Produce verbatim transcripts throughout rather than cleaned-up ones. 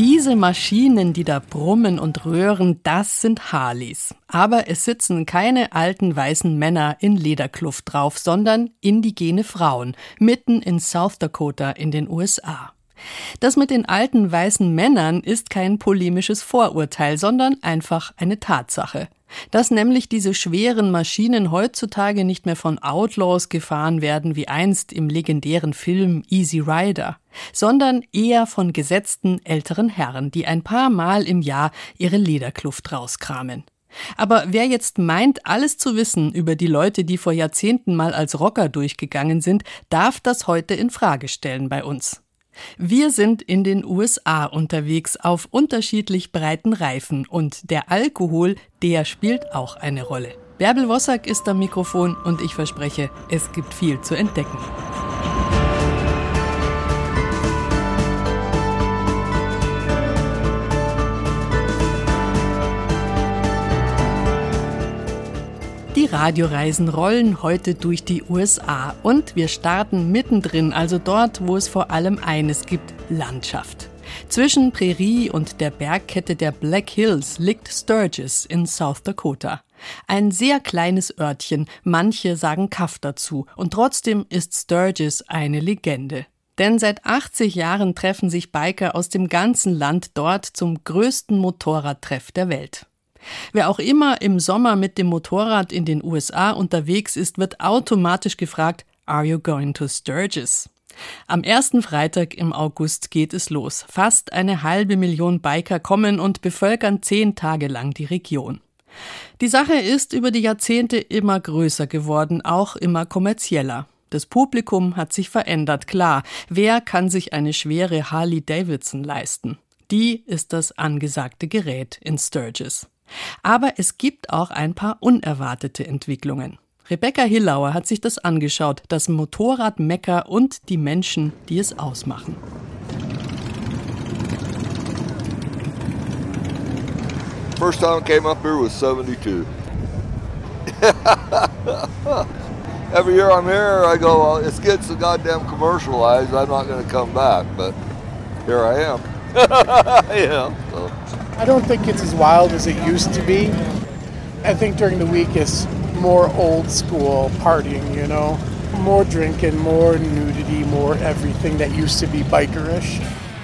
Diese Maschinen, die da brummen und röhren, das sind Harleys. Aber es sitzen keine alten weißen Männer in Lederkluft drauf, sondern indigene Frauen, mitten in South Dakota in den U S A. Das mit den alten weißen Männern ist kein polemisches Vorurteil, sondern einfach eine Tatsache. Dass nämlich diese schweren Maschinen heutzutage nicht mehr von Outlaws gefahren werden wie einst im legendären Film Easy Rider, sondern eher von gesetzten älteren Herren, die ein paar Mal im Jahr ihre Lederkluft rauskramen. Aber wer jetzt meint, alles zu wissen über die Leute, die vor Jahrzehnten mal als Rocker durchgegangen sind, darf das heute in Frage stellen bei uns. Wir sind in den U S A unterwegs auf unterschiedlich breiten Reifen und der Alkohol, der spielt auch eine Rolle. Bärbel Wossack ist am Mikrofon und ich verspreche, es gibt viel zu entdecken. Die Radioreisen rollen heute durch die U S A und wir starten mittendrin, also dort, wo es vor allem eines gibt, Landschaft. Zwischen Prärie und der Bergkette der Black Hills liegt Sturgis in South Dakota. Ein sehr kleines Örtchen, manche sagen Kaff dazu und trotzdem ist Sturgis eine Legende. Denn seit achtzig Jahren treffen sich Biker aus dem ganzen Land dort zum größten Motorradtreff der Welt. Wer auch immer im Sommer mit dem Motorrad in den U S A unterwegs ist, wird automatisch gefragt, "Are you going to Sturgis?" Am ersten Freitag im August geht es los. Fast eine halbe Million Biker kommen und bevölkern zehn Tage lang die Region. Die Sache ist über die Jahrzehnte immer größer geworden, auch immer kommerzieller. Das Publikum hat sich verändert, klar. Wer kann sich eine schwere Harley Davidson leisten? Die ist das angesagte Gerät in Sturgis. Aber es gibt auch ein paar unerwartete Entwicklungen. Rebecca Hillauer hat sich das angeschaut, das Motorrad-Mekka und die Menschen, die es ausmachen. First time I came up here was seventy-two. Every year I'm here, I go, well, it's getting so goddamn commercialized, I'm not going to come back, but here I am. Yeah, so. I don't think it's as wild as it used to be. I think during the week it's more old school partying, you know. More drinking, more nudity, more everything that used to be bikerish.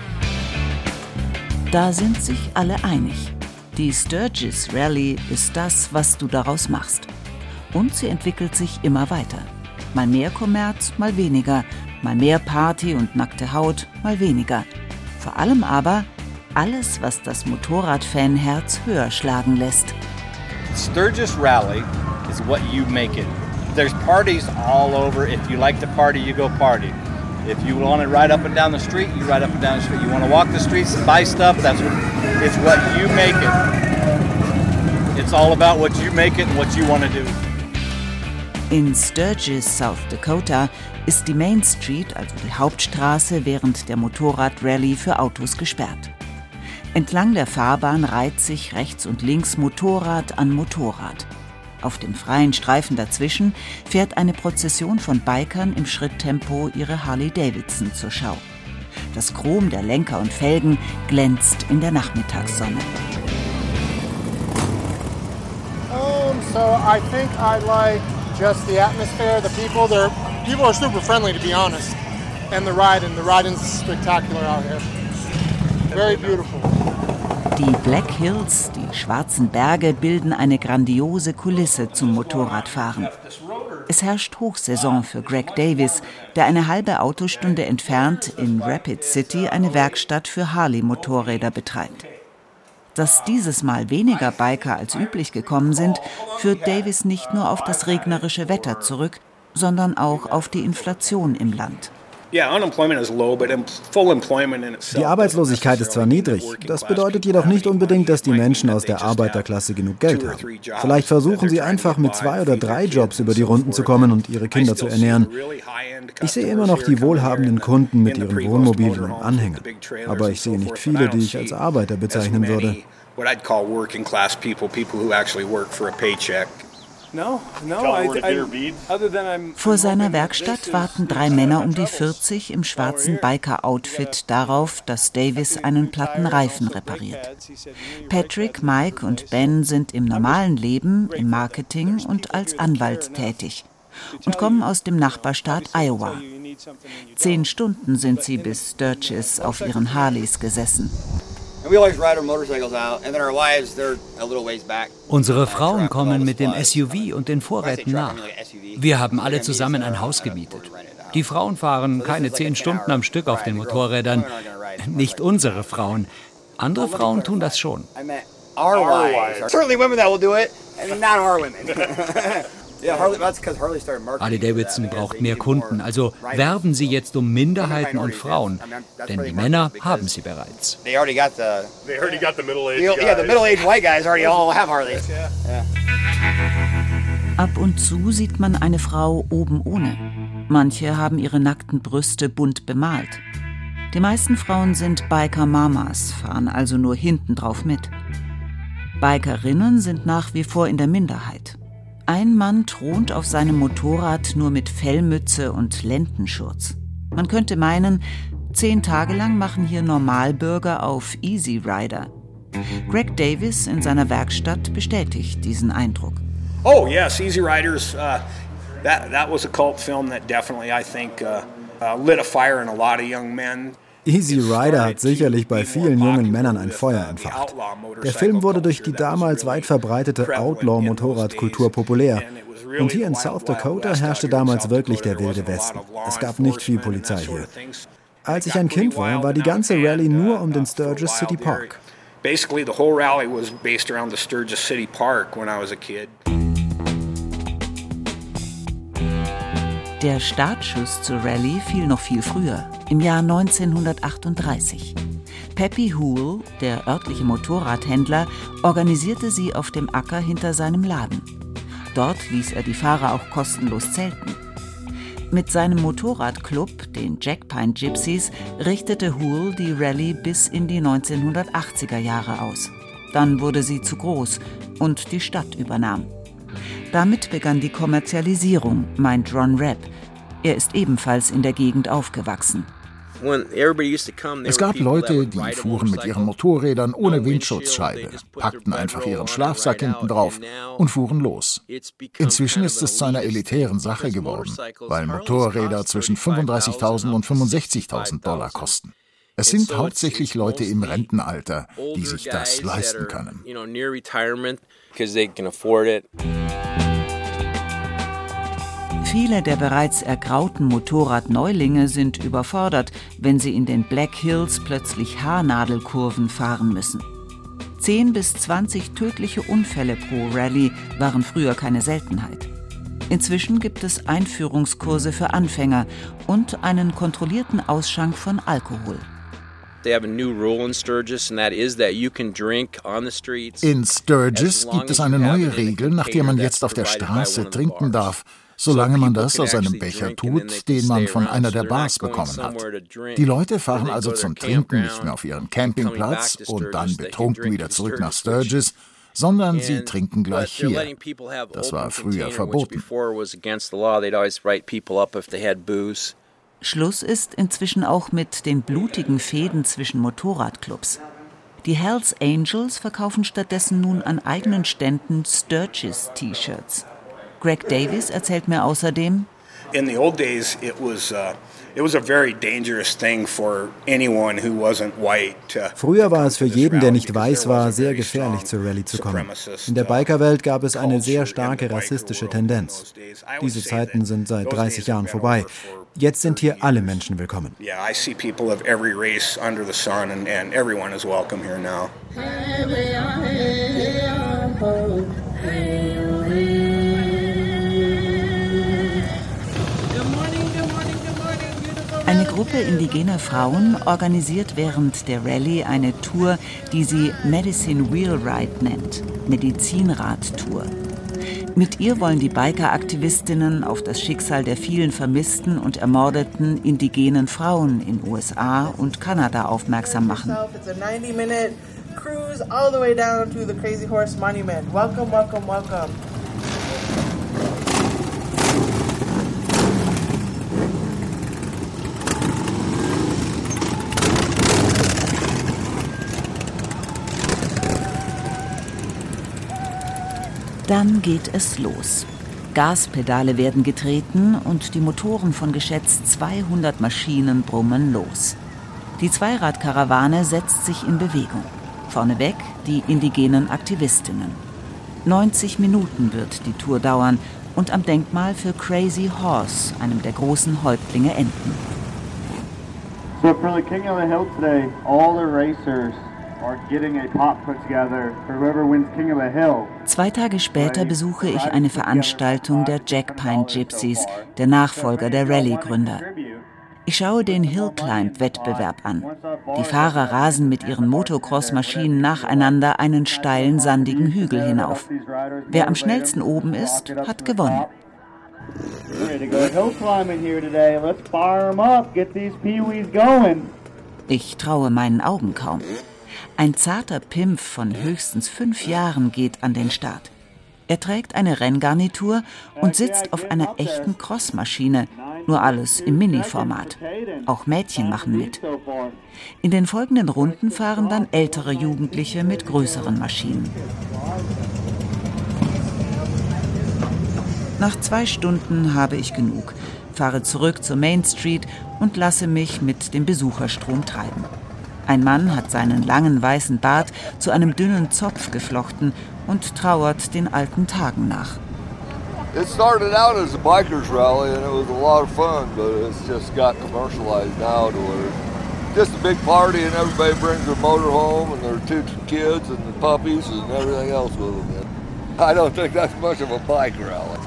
Da sind sich alle einig. Die Sturgis Rally ist das, was du daraus machst. Und sie entwickelt sich immer weiter. Mal mehr Kommerz, mal weniger. Mal mehr Party und nackte Haut, mal weniger. Vor allem aber alles, was das Motorradfanherz höher schlagen lässt. Sturgis Rally is what you make it. There's parties all over. If you like to party, you go party. If you want to ride up and down the street, you ride up and down the street. You want to walk the streets and buy stuff, that's what, it's what you make it. It's all about what you make it and what you want to do. In Sturgis, South Dakota, ist die Main Street, also die Hauptstraße, während der Motorradrallye für Autos gesperrt. Entlang der Fahrbahn reiht sich rechts und links Motorrad an Motorrad. Auf dem freien Streifen dazwischen fährt eine Prozession von Bikern im Schritttempo ihre Harley Davidson zur Schau. Das Chrom der Lenker und Felgen glänzt in der Nachmittagssonne. Um, so I think I like just the atmosphere, the people. They're people are super friendly, to be honest, and the ride and the riding's spectacular out here. Very beautiful. Die Black Hills, die schwarzen Berge, bilden eine grandiose Kulisse zum Motorradfahren. Es herrscht Hochsaison für Greg Davis, der eine halbe Autostunde entfernt in Rapid City eine Werkstatt für Harley-Motorräder betreibt. Dass dieses Mal weniger Biker als üblich gekommen sind, führt Davis nicht nur auf das regnerische Wetter zurück, sondern auch auf die Inflation im Land. Die Arbeitslosigkeit ist zwar niedrig, das bedeutet jedoch nicht unbedingt, dass die Menschen aus der Arbeiterklasse genug Geld haben. Vielleicht versuchen sie einfach mit zwei oder drei Jobs über die Runden zu kommen und ihre Kinder zu ernähren. Ich sehe immer noch die wohlhabenden Kunden mit ihren Wohnmobilen und Anhängern, aber ich sehe nicht viele, die ich als Arbeiter bezeichnen würde. Vor seiner Werkstatt warten drei Männer um die vierzig im schwarzen Biker-Outfit darauf, dass Davis einen platten Reifen repariert. Patrick, Mike und Ben sind im normalen Leben, im Marketing und als Anwalt tätig und kommen aus dem Nachbarstaat Iowa. Zehn Stunden sind sie bis Sturgis auf ihren Harleys gesessen. Unsere Frauen kommen mit dem S U V und den Vorräten nach. Wir haben alle zusammen ein Haus gemietet. Die Frauen fahren keine zehn Stunden am Stück auf den Motorrädern. Nicht unsere Frauen. Andere Frauen tun das schon. Harley-Davidson braucht mehr Kunden, also werben sie jetzt um Minderheiten und Frauen, denn die Männer haben sie bereits. Ab und zu sieht man eine Frau oben ohne. Manche haben ihre nackten Brüste bunt bemalt. Die meisten Frauen sind Biker-Mamas, fahren also nur hinten drauf mit. Bikerinnen sind nach wie vor in der Minderheit. Ein Mann thront auf seinem Motorrad nur mit Fellmütze und Lendenschurz. Man könnte meinen, zehn Tage lang machen hier Normalbürger auf Easy Rider. Greg Davis in seiner Werkstatt bestätigt diesen Eindruck. Oh yes, Easy Riders. Uh, that that was a cult film that definitely, I think, uh, uh, lit a fire in a lot of young men. Easy Rider hat sicherlich bei vielen jungen Männern ein Feuer entfacht. Der Film wurde durch die damals weit verbreitete Outlaw-Motorradkultur populär. Und hier in South Dakota herrschte damals wirklich der wilde Westen. Es gab nicht viel Polizei hier. Als ich ein Kind war, war die ganze Rallye nur um den Sturgis City Park. Basically, the whole rally was based around the Sturgis City Park when I was a kid. Der Startschuss zur Rallye fiel noch viel früher, im Jahr neunzehnhundertachtunddreißig. Peppy Hoole, der örtliche Motorradhändler, organisierte sie auf dem Acker hinter seinem Laden. Dort ließ er die Fahrer auch kostenlos zelten. Mit seinem Motorradclub, den Jack Pine Gypsies, richtete Hoole die Rallye bis in die neunzehnhundertachtziger Jahre aus. Dann wurde sie zu groß und die Stadt übernahm. Damit begann die Kommerzialisierung, meint Ron Rapp. Er ist ebenfalls in der Gegend aufgewachsen. Es gab Leute, die fuhren mit ihren Motorrädern ohne Windschutzscheibe, packten einfach ihren Schlafsack hinten drauf und fuhren los. Inzwischen ist es zu einer elitären Sache geworden, weil Motorräder zwischen fünfunddreißigtausend und fünfundsechzigtausend Dollar kosten. Es sind hauptsächlich Leute im Rentenalter, die sich das leisten können. Viele der bereits ergrauten Motorradneulinge sind überfordert, wenn sie in den Black Hills plötzlich Haarnadelkurven fahren müssen. zehn bis zwanzig tödliche Unfälle pro Rallye waren früher keine Seltenheit. Inzwischen gibt es Einführungskurse für Anfänger und einen kontrollierten Ausschank von Alkohol. In Sturgis gibt es eine neue Regel, nach der man jetzt auf der Straße trinken darf, solange man das aus einem Becher tut, den man von einer der Bars bekommen hat. Die Leute fahren also zum Trinken nicht mehr auf ihren Campingplatz und dann betrunken wieder zurück nach Sturgis, sondern sie trinken gleich hier. Das war früher verboten. Schluss ist inzwischen auch mit den blutigen Fehden zwischen Motorradclubs. Die Hells Angels verkaufen stattdessen nun an eigenen Ständen Sturgis-T-Shirts. Greg Davis erzählt mir außerdem: In the old days, it was uh, it was a very dangerous thing for anyone who wasn't white. Früher war es für jeden, der nicht weiß war, sehr gefährlich zur Rallye zu kommen. In der Bikerwelt gab es eine sehr starke rassistische Tendenz. Diese Zeiten sind seit dreißig Jahren vorbei. Jetzt sind hier alle Menschen willkommen. Yeah, I see people of every race under the sun, and, and everyone is welcome here now. Eine Gruppe indigener Frauen organisiert während der Rallye eine Tour, die sie Medicine Wheel Ride nennt, Medizinrad-Tour. Mit ihr wollen die Biker-Aktivistinnen auf das Schicksal der vielen vermissten und ermordeten indigenen Frauen in U S A und Kanada aufmerksam machen. Cruise all the way down to the Crazy Horse Monument. Welcome, welcome, welcome. Dann geht es los. Gaspedale werden getreten und die Motoren von geschätzt zweihundert Maschinen brummen los. Die Zweiradkarawane setzt sich in Bewegung. Vorneweg die indigenen Aktivistinnen. neunzig Minuten wird die Tour dauern und am Denkmal für Crazy Horse, einem der großen Häuptlinge, enden. So for the King of the Hill today, all the racers are getting a pot put together for whoever wins King of the Hill. Zwei Tage später besuche ich eine Veranstaltung der Jack Pine Gypsies, der Nachfolger der Rallye-Gründer. Ich schaue den Hillclimb-Wettbewerb an. Die Fahrer rasen mit ihren Motocross-Maschinen nacheinander einen steilen, sandigen Hügel hinauf. Wer am schnellsten oben ist, hat gewonnen. Ich traue meinen Augen kaum. Ein zarter Pimpf von höchstens fünf Jahren geht an den Start. Er trägt eine Renngarnitur und sitzt auf einer echten Crossmaschine, nur alles im Mini-Format. Auch Mädchen machen mit. In den folgenden Runden fahren dann ältere Jugendliche mit größeren Maschinen. Nach zwei Stunden habe ich genug, fahre zurück zur Main Street und lasse mich mit dem Besucherstrom treiben. Ein Mann hat seinen langen weißen Bart zu einem dünnen Zopf geflochten und trauert den alten Tagen nach. It started out as a bikers rally and it was a lot of fun, but it's just got commercialized now to where it's just a big party and everybody brings their motor home and their two kids and the puppies and everything else with them. I don't think that's much of a bike rally.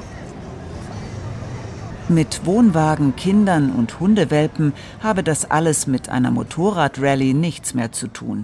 Mit Wohnwagen, Kindern und Hundewelpen habe das alles mit einer Motorradrallye nichts mehr zu tun.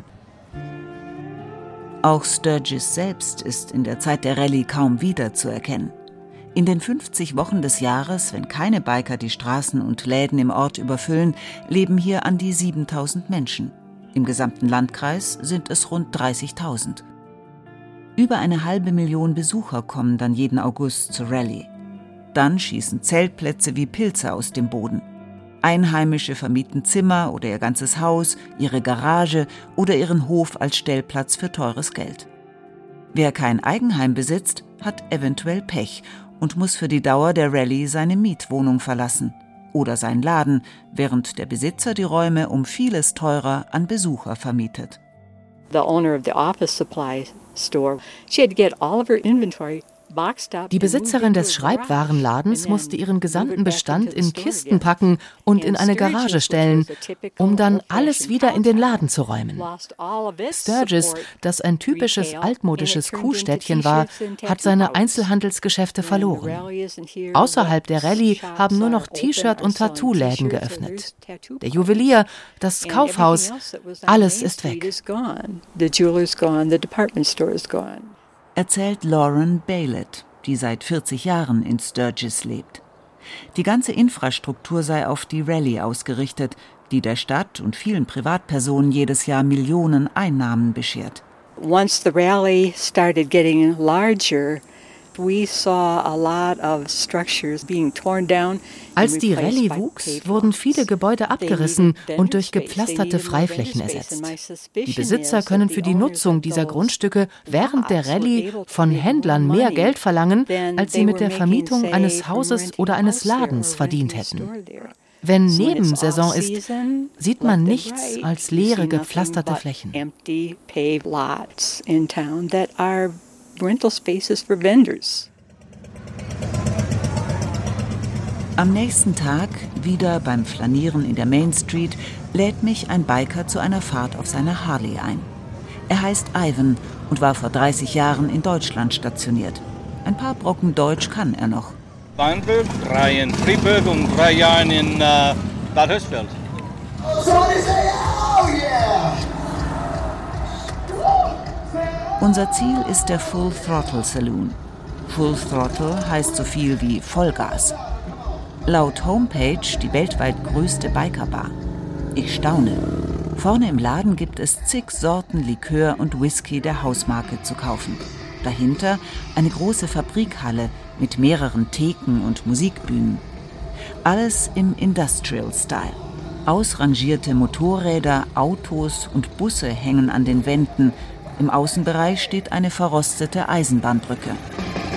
Auch Sturgis selbst ist in der Zeit der Rallye kaum wiederzuerkennen. In den fünfzig Wochen des Jahres, wenn keine Biker die Straßen und Läden im Ort überfüllen, leben hier an die siebentausend Menschen. Im gesamten Landkreis sind es rund dreißigtausend. Über eine halbe Million Besucher kommen dann jeden August zur Rallye. Dann schießen Zeltplätze wie Pilze aus dem Boden. Einheimische vermieten Zimmer oder ihr ganzes Haus, ihre Garage oder ihren Hof als Stellplatz für teures Geld. Wer kein Eigenheim besitzt, hat eventuell Pech und muss für die Dauer der Rallye seine Mietwohnung verlassen oder seinen Laden, während der Besitzer die Räume um vieles teurer an Besucher vermietet. The owner of the office supply store, she had to get all of her inventory. Die Besitzerin des Schreibwarenladens musste ihren gesamten Bestand in Kisten packen und in eine Garage stellen, um dann alles wieder in den Laden zu räumen. Sturgis, das ein typisches altmodisches Kuhstädtchen war, hat seine Einzelhandelsgeschäfte verloren. Außerhalb der Rallye haben nur noch T-Shirt- und Tattoo-Läden geöffnet. Der Juwelier, das Kaufhaus, alles ist weg. Erzählt Lauren Baylett, die seit vierzig Jahren in Sturgis lebt. Die ganze Infrastruktur sei auf die Rallye ausgerichtet, die der Stadt und vielen Privatpersonen jedes Jahr Millionen Einnahmen beschert. Once the rally started getting larger, we saw a lot of structures being torn down. Als die Rallye wuchs, wurden viele Gebäude abgerissen und durch gepflasterte Freiflächen ersetzt. Die Besitzer können für die Nutzung dieser Grundstücke während der Rallye von Händlern mehr Geld verlangen, als sie mit der Vermietung eines Hauses oder eines Ladens verdient hätten. Wenn Nebensaison ist, sieht man nichts als leere, gepflasterte Flächen. Rental spaces for vendors. Am nächsten Tag, wieder beim Flanieren in der Main Street, lädt mich ein Biker zu einer Fahrt auf seiner Harley ein. Er heißt Ivan und war vor dreißig Jahren in Deutschland stationiert. Ein paar Brocken Deutsch kann er noch. Weinberg, drei in Fribourg und drei Jahre in uh, Bad Hersfeld. Unser Ziel ist der Full Throttle Saloon. Full Throttle heißt so viel wie Vollgas. Laut Homepage die weltweit größte Bikerbar. Ich staune. Vorne im Laden gibt es zig Sorten Likör und Whisky der Hausmarke zu kaufen. Dahinter eine große Fabrikhalle mit mehreren Theken und Musikbühnen. Alles im Industrial Style. Ausrangierte Motorräder, Autos und Busse hängen an den Wänden. Im Außenbereich steht eine verrostete Eisenbahnbrücke.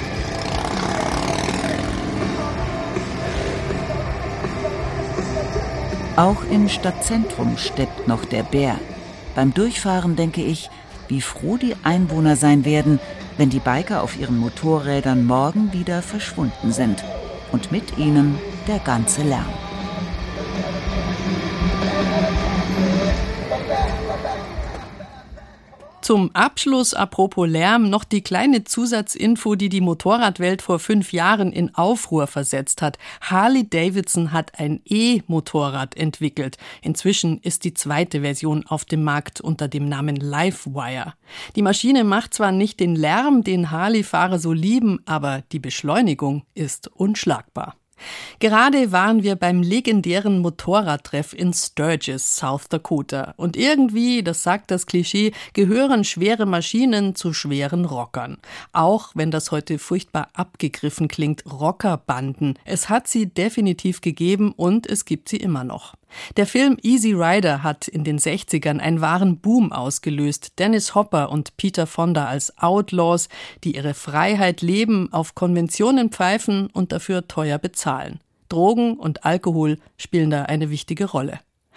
Auch im Stadtzentrum steppt noch der Bär. Beim Durchfahren denke ich, wie froh die Einwohner sein werden, wenn die Biker auf ihren Motorrädern morgen wieder verschwunden sind. Und mit ihnen der ganze Lärm. Zum Abschluss, apropos Lärm, noch die kleine Zusatzinfo, die die Motorradwelt vor fünf Jahren in Aufruhr versetzt hat. Harley-Davidson hat ein E-Motorrad entwickelt. Inzwischen ist die zweite Version auf dem Markt unter dem Namen Livewire. Die Maschine macht zwar nicht den Lärm, den Harley-Fahrer so lieben, aber die Beschleunigung ist unschlagbar. Gerade waren wir beim legendären Motorradtreff in Sturgis, South Dakota. Und irgendwie, das sagt das Klischee, gehören schwere Maschinen zu schweren Rockern. Auch wenn das heute furchtbar abgegriffen klingt, Rockerbanden. Es hat sie definitiv gegeben und es gibt sie immer noch. Der Film Easy Rider hat in den sechzigern einen wahren Boom ausgelöst. Dennis Hopper und Peter Fonda als Outlaws, die ihre Freiheit leben, auf Konventionen pfeifen und dafür teuer bezahlen. Drogen und Alkohol spielen da eine wichtige Rolle.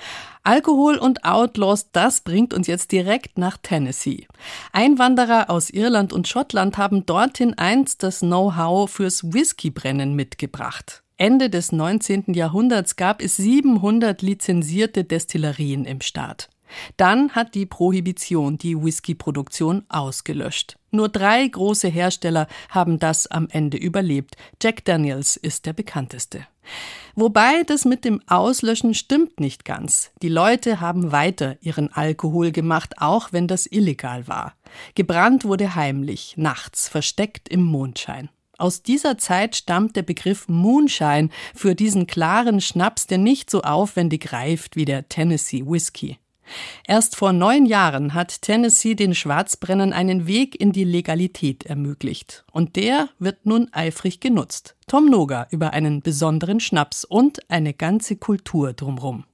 Alkohol und Outlaws, das bringt uns jetzt direkt nach Tennessee. Einwanderer aus Irland und Schottland haben dorthin einst das Know-how fürs Whiskybrennen mitgebracht. Ende des neunzehnten Jahrhunderts gab es siebenhundert lizenzierte Destillerien im Staat. Dann hat die Prohibition die Whiskyproduktion ausgelöscht. Nur drei große Hersteller haben das am Ende überlebt. Jack Daniels ist der bekannteste. Wobei das mit dem Auslöschen stimmt nicht ganz. Die Leute haben weiter ihren Alkohol gemacht, auch wenn das illegal war. Gebrannt wurde heimlich, nachts, versteckt im Mondschein. Aus dieser Zeit stammt der Begriff Moonshine für diesen klaren Schnaps, der nicht so aufwendig reift wie der Tennessee Whiskey. Erst vor neun Jahren hat Tennessee den Schwarzbrennern einen Weg in die Legalität ermöglicht. Und der wird nun eifrig genutzt. Tom Noga über einen besonderen Schnaps und eine ganze Kultur drumherum.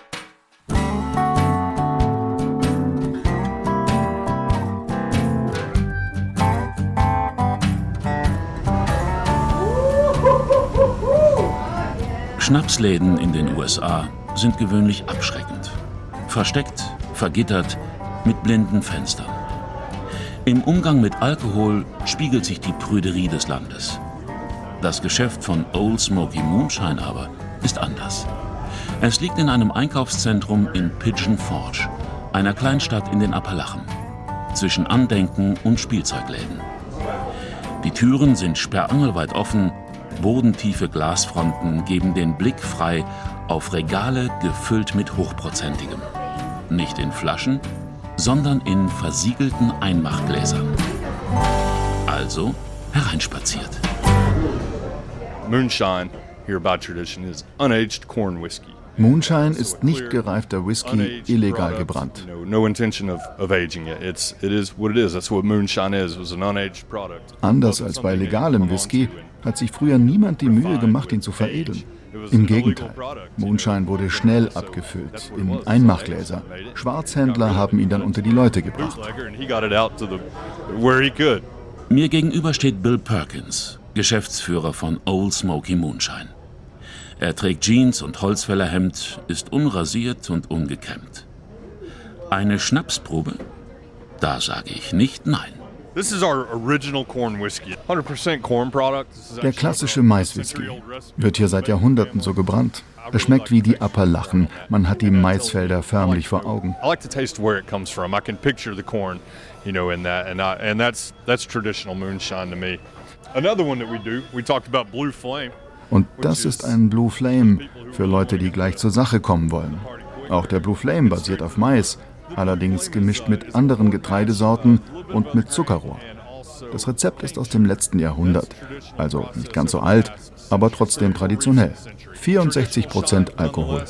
Schnapsläden in den U S A sind gewöhnlich abschreckend. Versteckt, vergittert, mit blinden Fenstern. Im Umgang mit Alkohol spiegelt sich die Prüderie des Landes. Das Geschäft von Old Smoky Moonshine aber ist anders. Es liegt in einem Einkaufszentrum in Pigeon Forge, einer Kleinstadt in den Appalachen, zwischen Andenken und Spielzeugläden. Die Türen sind sperrangelweit offen, bodentiefe Glasfronten geben den Blick frei auf Regale gefüllt mit Hochprozentigem. Nicht in Flaschen, sondern in versiegelten Einmachgläsern. Also hereinspaziert. Moonshine, here by tradition, is unaged corn whiskey. Moonshine ist nicht gereifter Whisky, illegal gebrannt. Anders als bei legalem Whisky hat sich früher niemand die Mühe gemacht, ihn zu veredeln. Im Gegenteil, Moonshine wurde schnell abgefüllt in Einmachgläser. Schwarzhändler haben ihn dann unter die Leute gebracht. Mir gegenüber steht Bill Perkins, Geschäftsführer von Old Smoky Moonshine. Er trägt Jeans und Holzfällerhemd, ist unrasiert und ungekämmt. Eine Schnapsprobe? Da sage ich nicht nein. Der klassische Maiswhisky wird hier seit Jahrhunderten so gebrannt. Er schmeckt wie die Appalachen. Man hat die Maisfelder förmlich vor Augen. Und das ist ein Blue Flame für Leute, die gleich zur Sache kommen wollen. Auch der Blue Flame basiert auf Mais, allerdings gemischt mit anderen Getreidesorten und mit Zuckerrohr. Das Rezept ist aus dem letzten Jahrhundert, also nicht ganz so alt, aber trotzdem traditionell. vierundsechzig Prozent Alkohol.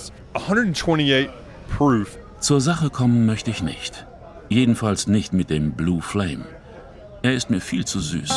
Zur Sache kommen möchte ich nicht. Jedenfalls nicht mit dem Blue Flame. Er ist mir viel zu süß.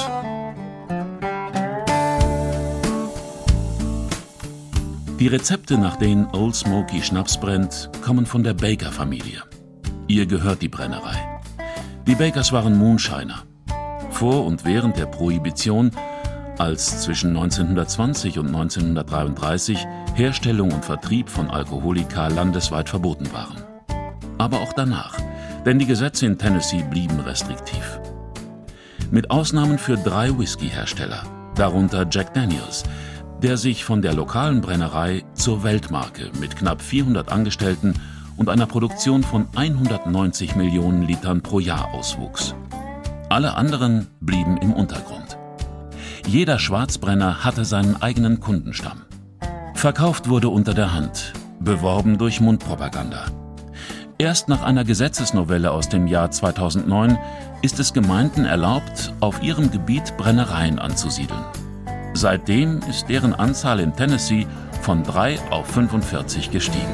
Die Rezepte, nach denen Old Smoky Schnaps brennt, kommen von der Baker-Familie. Ihr gehört die Brennerei. Die Bakers waren Moonshiner. Vor und während der Prohibition als zwischen neunzehnhundertzwanzig und neunzehnhundertdreiunddreißig Herstellung und Vertrieb von Alkoholika landesweit verboten waren. Aber auch danach, denn die Gesetze in Tennessee blieben restriktiv. Mit Ausnahmen für drei Whisky-Hersteller, darunter Jack Daniels, der sich von der lokalen Brennerei zur Weltmarke mit knapp vierhundert Angestellten und einer Produktion von hundertneunzig Millionen Litern pro Jahr auswuchs. Alle anderen blieben im Untergrund. Jeder Schwarzbrenner hatte seinen eigenen Kundenstamm. Verkauft wurde unter der Hand, beworben durch Mundpropaganda. Erst nach einer Gesetzesnovelle aus dem Jahr zweitausendneun ist es Gemeinden erlaubt, auf ihrem Gebiet Brennereien anzusiedeln. Seitdem ist deren Anzahl in Tennessee von drei auf fünfundvierzig gestiegen.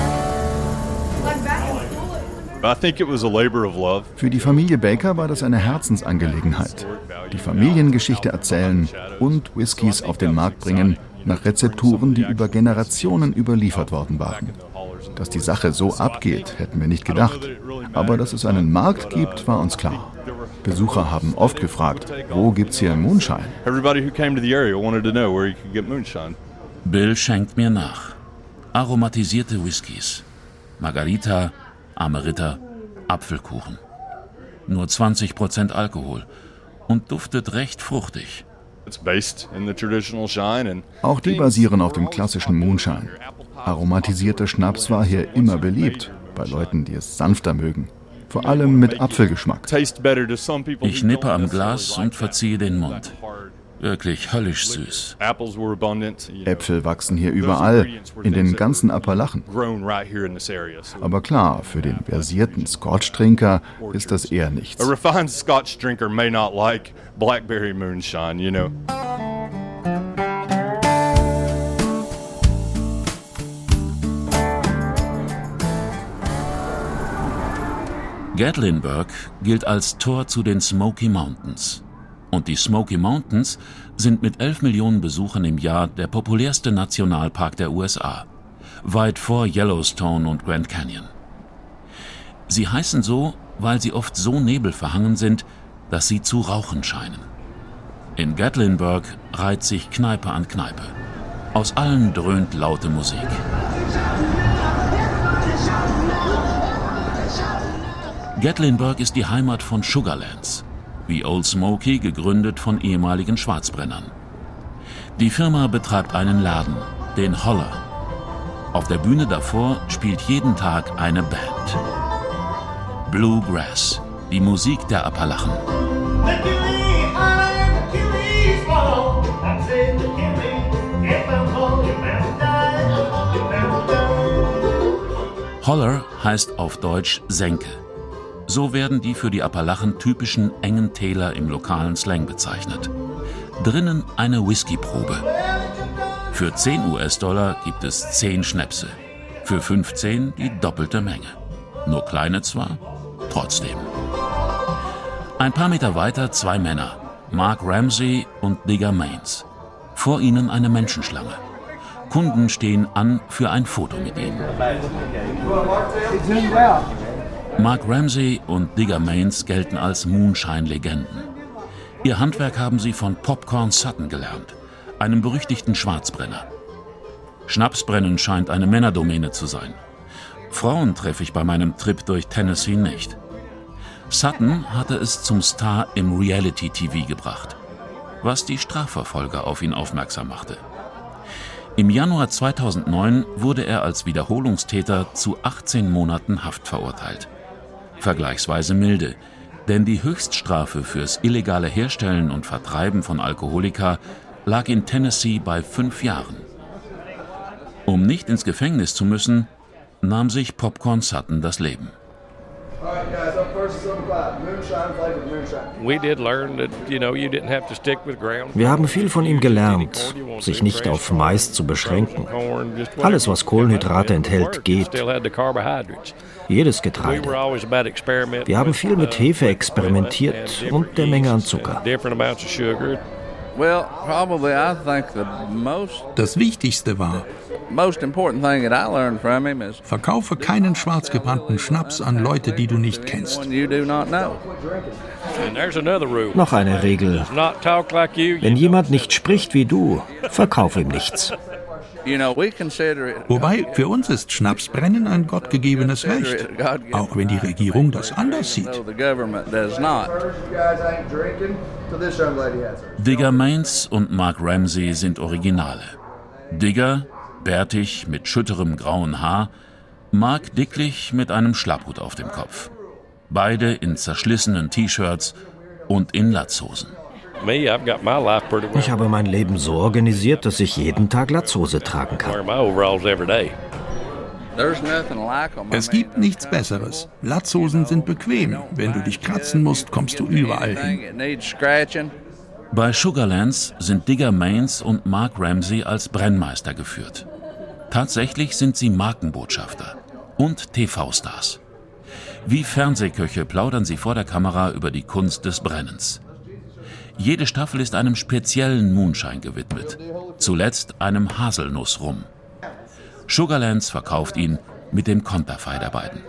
Für die Familie Baker war das eine Herzensangelegenheit. Die Familiengeschichte erzählen und Whiskys auf den Markt bringen nach Rezepturen, die über Generationen überliefert worden waren. Dass die Sache so abgeht, hätten wir nicht gedacht. Aber dass es einen Markt gibt, war uns klar. Besucher haben oft gefragt, wo gibt's hier Moonshine? Bill schenkt mir nach. Aromatisierte Whiskys. Margarita, Amerita, Apfelkuchen. Nur zwanzig Prozent Alkohol und duftet recht fruchtig. Auch die basieren auf dem klassischen Moonshine. Aromatisierter Schnaps war hier immer beliebt, bei Leuten, die es sanfter mögen. Vor allem mit Apfelgeschmack. Ich nippe am Glas und verziehe den Mund. Wirklich höllisch süß. Äpfel wachsen hier überall, in den ganzen Appalachen. Aber klar, für den versierten Scotch-Trinker ist das eher nichts. Gatlinburg gilt als Tor zu den Smoky Mountains. Und die Smoky Mountains sind mit elf Millionen Besuchern im Jahr der populärste Nationalpark der U S A, weit vor Yellowstone und Grand Canyon. Sie heißen so, weil sie oft so nebelverhangen sind, dass sie zu rauchen scheinen. In Gatlinburg reiht sich Kneipe an Kneipe. Aus allen dröhnt laute Musik. Gatlinburg ist die Heimat von Sugarlands, wie Old Smoky gegründet von ehemaligen Schwarzbrennern. Die Firma betreibt einen Laden, den Holler. Auf der Bühne davor spielt jeden Tag eine Band. Bluegrass, die Musik der Appalachen. Holler heißt auf Deutsch Senke. So werden die für die Appalachen typischen engen Täler im lokalen Slang bezeichnet. Drinnen eine Whiskyprobe. Für zehn US-Dollar gibt es zehn Schnäpse. Für fünfzehn die doppelte Menge. Nur kleine zwar, trotzdem. Ein paar Meter weiter zwei Männer, Mark Ramsey und Digger Mains. Vor ihnen eine Menschenschlange. Kunden stehen an für ein Foto mit ihnen. Mark Ramsey und Digger Mains gelten als Moonshine-Legenden. Ihr Handwerk haben sie von Popcorn Sutton gelernt, einem berüchtigten Schwarzbrenner. Schnapsbrennen scheint eine Männerdomäne zu sein. Frauen treffe ich bei meinem Trip durch Tennessee nicht. Sutton hatte es zum Star im Reality-T V gebracht, was die Strafverfolger auf ihn aufmerksam machte. Im Januar zweitausendneun wurde er als Wiederholungstäter zu achtzehn Monaten Haft verurteilt. Vergleichsweise milde, denn die Höchststrafe fürs illegale Herstellen und Vertreiben von Alkoholika lag in Tennessee bei fünf Jahren. Um nicht ins Gefängnis zu müssen, nahm sich Popcorn Sutton das Leben. Wir haben viel von ihm gelernt, sich nicht auf Mais zu beschränken. Alles, was Kohlenhydrate enthält, geht. Jedes Getreide. Wir haben viel mit Hefe experimentiert und der Menge an Zucker. Das Wichtigste war, verkaufe keinen schwarz gebrannten Schnaps an Leute, die du nicht kennst. Noch eine Regel. Wenn jemand nicht spricht wie du, verkauf ihm nichts. Wobei, für uns ist Schnapsbrennen ein gottgegebenes Recht, auch wenn die Regierung das anders sieht. Digger Mains und Mark Ramsey sind Originale. Digger, bärtig mit schütterem grauen Haar, Mark dicklich mit einem Schlapphut auf dem Kopf. Beide in zerschlissenen T-Shirts und in Latzhosen. Ich habe mein Leben so organisiert, dass ich jeden Tag Latzhose tragen kann. Es gibt nichts Besseres. Latzhosen sind bequem. Wenn du dich kratzen musst, kommst du überall hin. Bei Sugarlands sind Digger Mains und Mark Ramsey als Brennmeister geführt. Tatsächlich sind sie Markenbotschafter und T V-Stars. Wie Fernsehköche plaudern sie vor der Kamera über die Kunst des Brennens. Jede Staffel ist einem speziellen Moonshine gewidmet, zuletzt einem Haselnussrum. Sugarlands verkauft ihn mit dem Konterfei der beiden.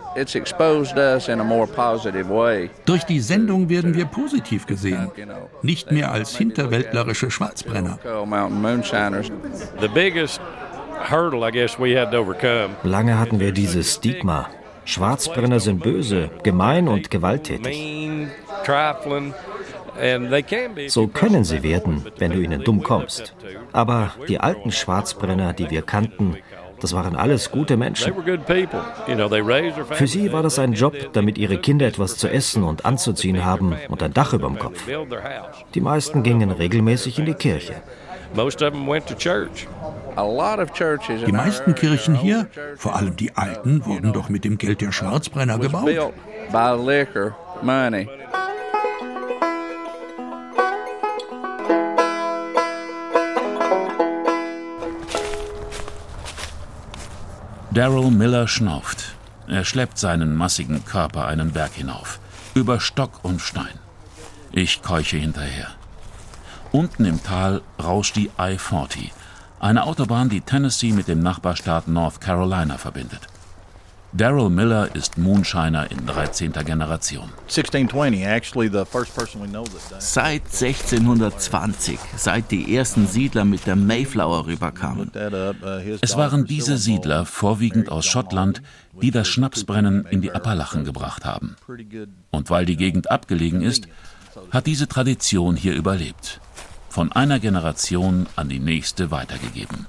Durch die Sendung werden wir positiv gesehen, nicht mehr als hinterwäldlerische Schwarzbrenner. Lange hatten wir dieses Stigma. Schwarzbrenner sind böse, gemein und gewalttätig. So können sie werden, wenn du ihnen dumm kommst. Aber die alten Schwarzbrenner, die wir kannten, das waren alles gute Menschen. Für sie war das ein Job, damit ihre Kinder etwas zu essen und anzuziehen haben und ein Dach über dem Kopf. Die meisten gingen regelmäßig in die Kirche. Die meisten Kirchen hier, vor allem die alten, wurden doch mit dem Geld der Schwarzbrenner gebaut. Daryl Miller schnauft. Er schleppt seinen massigen Körper einen Berg hinauf, über Stock und Stein. Ich keuche hinterher. Unten im Tal rauscht die I vierzig, eine Autobahn, die Tennessee mit dem Nachbarstaat North Carolina verbindet. Daryl Miller ist Moonshiner in dreizehnter Generation. Seit sechzehnhundertzwanzig, seit die ersten Siedler mit der Mayflower rüberkamen. Es waren diese Siedler, vorwiegend aus Schottland, die das Schnapsbrennen in die Appalachen gebracht haben. Und weil die Gegend abgelegen ist, hat diese Tradition hier überlebt. Von einer Generation an die nächste weitergegeben.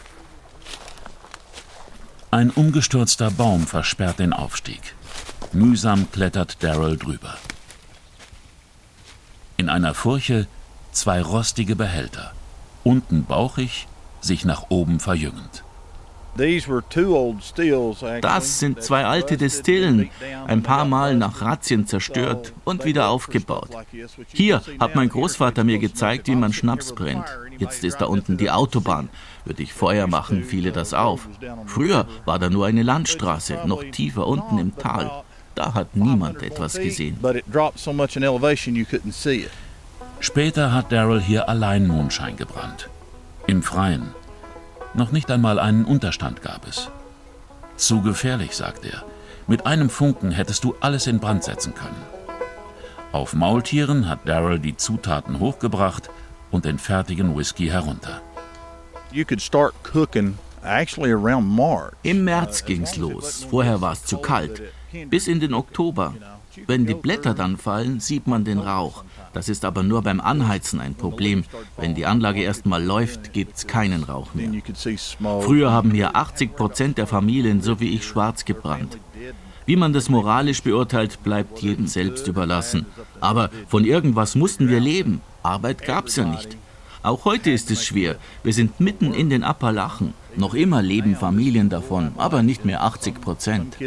Ein umgestürzter Baum versperrt den Aufstieg. Mühsam klettert Daryl drüber. In einer Furche zwei rostige Behälter. Unten bauchig, sich nach oben verjüngend. Das sind zwei alte Destillen, ein paar Mal nach Razzien zerstört und wieder aufgebaut. Hier hat mein Großvater mir gezeigt, wie man Schnaps brennt. Jetzt ist da unten die Autobahn. Würde ich Feuer machen, fiele das auf. Früher war da nur eine Landstraße, noch tiefer unten im Tal. Da hat niemand etwas gesehen. Später hat Daryl hier allein Moonshine gebrannt. Im Freien. Noch nicht einmal einen Unterstand gab es. Zu gefährlich, sagt er. Mit einem Funken hättest du alles in Brand setzen können. Auf Maultieren hat Daryl die Zutaten hochgebracht und den fertigen Whisky herunter. Im März ging's los. Vorher war es zu kalt. Bis in den Oktober. Wenn die Blätter dann fallen, sieht man den Rauch. Das ist aber nur beim Anheizen ein Problem. Wenn die Anlage erst mal läuft, gibt's keinen Rauch mehr. Früher haben hier achtzig Prozent der Familien, so wie ich, schwarz gebrannt. Wie man das moralisch beurteilt, bleibt jedem selbst überlassen. Aber von irgendwas mussten wir leben. Arbeit gab's ja nicht. Auch heute ist es schwer. Wir sind mitten in den Appalachen. Noch immer leben Familien davon, aber nicht mehr achtzig Prozent.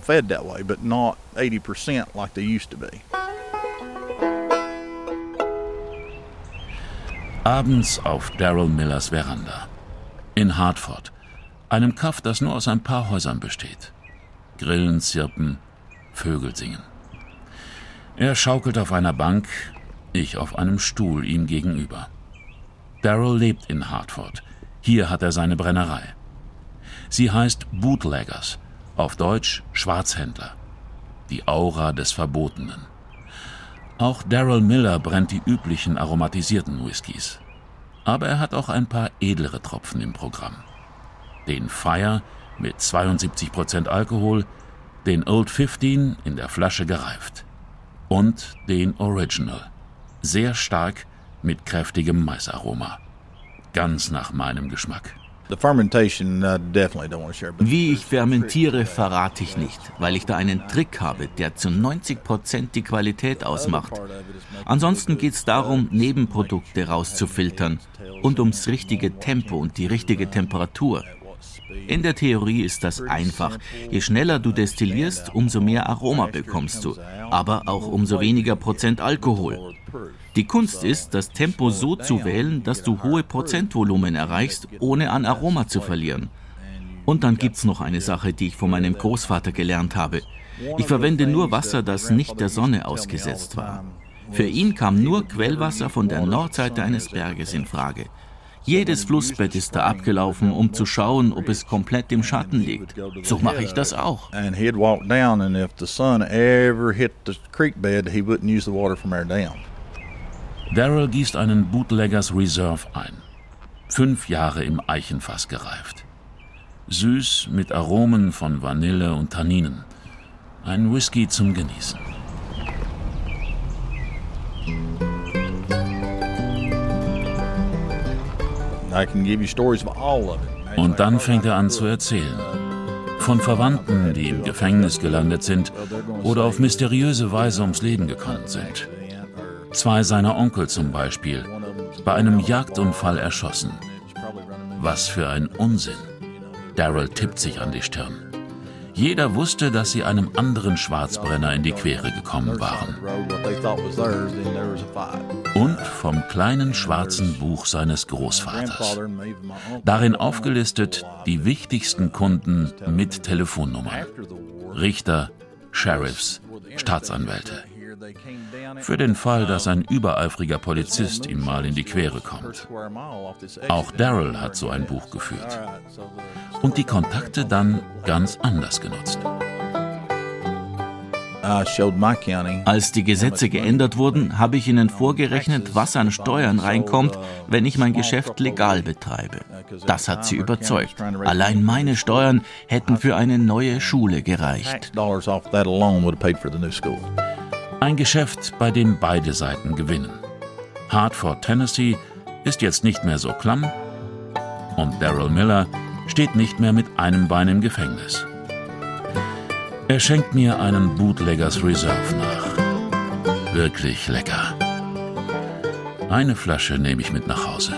Abends auf Daryl Millers Veranda. In Hartford, einem Kaff, das nur aus ein paar Häusern besteht. Grillen zirpen, Vögel singen. Er schaukelt auf einer Bank, ich auf einem Stuhl ihm gegenüber. Darryl lebt in Hartford. Hier hat er seine Brennerei. Sie heißt Bootleggers, auf Deutsch Schwarzhändler. Die Aura des Verbotenen. Auch Darryl Miller brennt die üblichen aromatisierten Whiskys. Aber er hat auch ein paar edlere Tropfen im Programm. Den Fire mit zweiundsiebzig Prozent Alkohol, den Old fünfzehn in der Flasche gereift und den Original, sehr stark mit kräftigem Maisaroma. Ganz nach meinem Geschmack. Wie ich fermentiere, verrate ich nicht, weil ich da einen Trick habe, der zu neunzig Prozent die Qualität ausmacht. Ansonsten geht es darum, Nebenprodukte rauszufiltern und ums richtige Tempo und die richtige Temperatur. In der Theorie ist das einfach. Je schneller du destillierst, umso mehr Aroma bekommst du, aber auch umso weniger Prozent Alkohol. Die Kunst ist, das Tempo so zu wählen, dass du hohe Prozentvolumen erreichst, ohne an Aroma zu verlieren. Und dann gibt's noch eine Sache, die ich von meinem Großvater gelernt habe. Ich verwende nur Wasser, das nicht der Sonne ausgesetzt war. Für ihn kam nur Quellwasser von der Nordseite eines Berges in Frage. Jedes Flussbett ist da abgelaufen, um zu schauen, ob es komplett im Schatten liegt. So mache ich das auch. Darryl gießt einen Bootleggers Reserve ein. Fünf Jahre im Eichenfass gereift. Süß mit Aromen von Vanille und Tanninen. Ein Whisky zum Genießen. Und dann fängt er an zu erzählen. Von Verwandten, die im Gefängnis gelandet sind oder auf mysteriöse Weise ums Leben gekommen sind. Zwei seiner Onkel zum Beispiel, bei einem Jagdunfall erschossen. Was für ein Unsinn. Darryl tippt sich an die Stirn. Jeder wusste, dass sie einem anderen Schwarzbrenner in die Quere gekommen waren. Und vom kleinen schwarzen Buch seines Großvaters. Darin aufgelistet die wichtigsten Kunden mit Telefonnummern. Richter, Sheriffs, Staatsanwälte. Für den Fall, dass ein übereifriger Polizist ihm mal in die Quere kommt. Auch Darryl hat so ein Buch geführt. Und die Kontakte dann ganz anders genutzt. Als die Gesetze geändert wurden, habe ich ihnen vorgerechnet, was an Steuern reinkommt, wenn ich mein Geschäft legal betreibe. Das hat sie überzeugt. Allein meine Steuern hätten für eine neue Schule gereicht. Ein Geschäft, bei dem beide Seiten gewinnen. Hartford, Tennessee ist jetzt nicht mehr so klamm und Darryl Miller steht nicht mehr mit einem Bein im Gefängnis. Er schenkt mir einen Bootleggers Reserve nach. Wirklich lecker. Eine Flasche nehme ich mit nach Hause.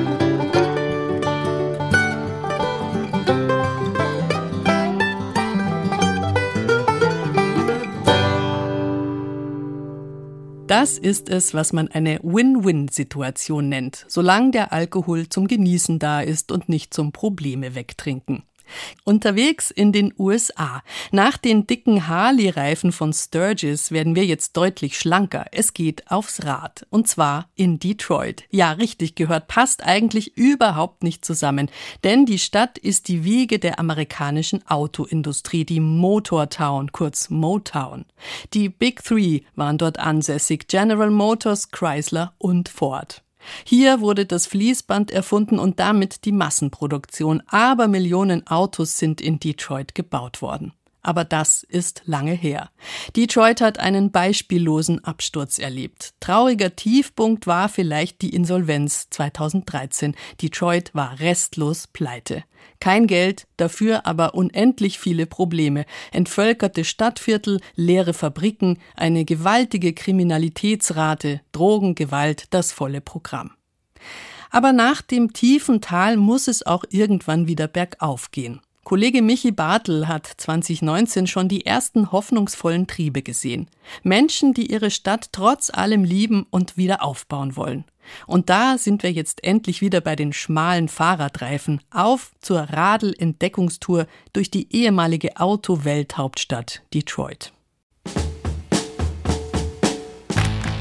Das ist es, was man eine Win-Win-Situation nennt, solange der Alkohol zum Genießen da ist und nicht zum Probleme wegtrinken. Unterwegs in den U S A. Nach den dicken Harley-Reifen von Sturgis werden wir jetzt deutlich schlanker. Es geht aufs Rad. Und zwar in Detroit. Ja, richtig gehört, passt eigentlich überhaupt nicht zusammen. Denn die Stadt ist die Wiege der amerikanischen Autoindustrie, die Motortown, kurz Motown. Die Big Three waren dort ansässig: General Motors, Chrysler und Ford. Hier wurde das Fließband erfunden und damit die Massenproduktion. Aber Millionen Autos sind in Detroit gebaut worden. Aber das ist lange her. Detroit hat einen beispiellosen Absturz erlebt. Trauriger Tiefpunkt war vielleicht die Insolvenz zweitausenddreizehn. Detroit war restlos pleite. Kein Geld, dafür aber unendlich viele Probleme. Entvölkerte Stadtviertel, leere Fabriken, eine gewaltige Kriminalitätsrate, Drogen, Gewalt, das volle Programm. Aber nach dem tiefen Tal muss es auch irgendwann wieder bergauf gehen. Kollege Michi Bartel hat zwanzig neunzehn schon die ersten hoffnungsvollen Triebe gesehen. Menschen, die ihre Stadt trotz allem lieben und wieder aufbauen wollen. Und da sind wir jetzt endlich wieder bei den schmalen Fahrradreifen. Auf zur Radl-Entdeckungstour durch die ehemalige Auto-Welthauptstadt Detroit.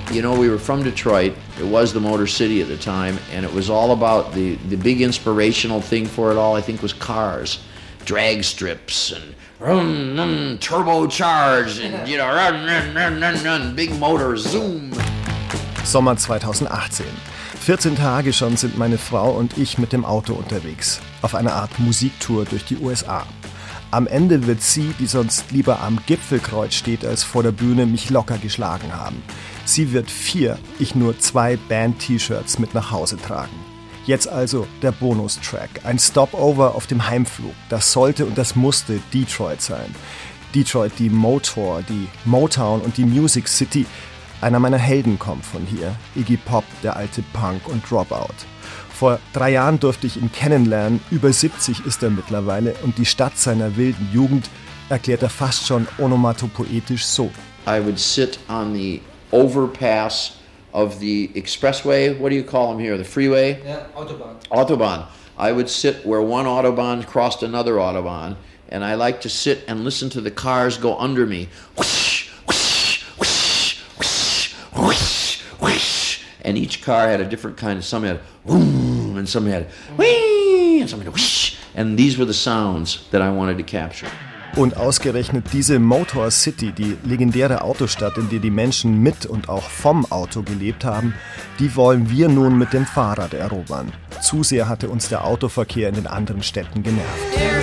You know, we were from Detroit. It was the Motor City at the time, and it was all about the, the big inspirational thing for it all, I think, was cars. Drag strips and run, run, turbocharged and, you know, run, run, run, run, run, big motors, zoom. Sommer zweitausendachtzehn. vierzehn Tage schon sind meine Frau und ich mit dem Auto unterwegs. Auf einer Art Musiktour durch die U S A. Am Ende wird sie, die sonst lieber am Gipfelkreuz steht als vor der Bühne, mich locker geschlagen haben. Sie wird vier, ich nur zwei Band-T-Shirts mit nach Hause tragen. Jetzt also der Bonustrack, ein Stopover auf dem Heimflug. Das sollte und das musste Detroit sein. Detroit, die Motor, die Motown und die Music City. Einer meiner Helden kommt von hier, Iggy Pop, der alte Punk und Dropout. Vor drei Jahren durfte ich ihn kennenlernen, über siebzig ist er mittlerweile und die Stadt seiner wilden Jugend erklärt er fast schon onomatopoetisch so. I would sit on the overpass of the expressway, what do you call them here, the freeway? Yeah, Autobahn. Autobahn. I would sit where one Autobahn crossed another Autobahn, and I like to sit and listen to the cars go under me. Whoosh, whoosh, whoosh, whoosh, whoosh, whoosh. And each car had a different kind of, some had whoom, and some had whee, and some had whoosh. And these were the sounds that I wanted to capture. Und ausgerechnet diese Motor City, die legendäre Autostadt, in der die Menschen mit und auch vom Auto gelebt haben, die wollen wir nun mit dem Fahrrad erobern. Zu sehr hatte uns der Autoverkehr in den anderen Städten genervt.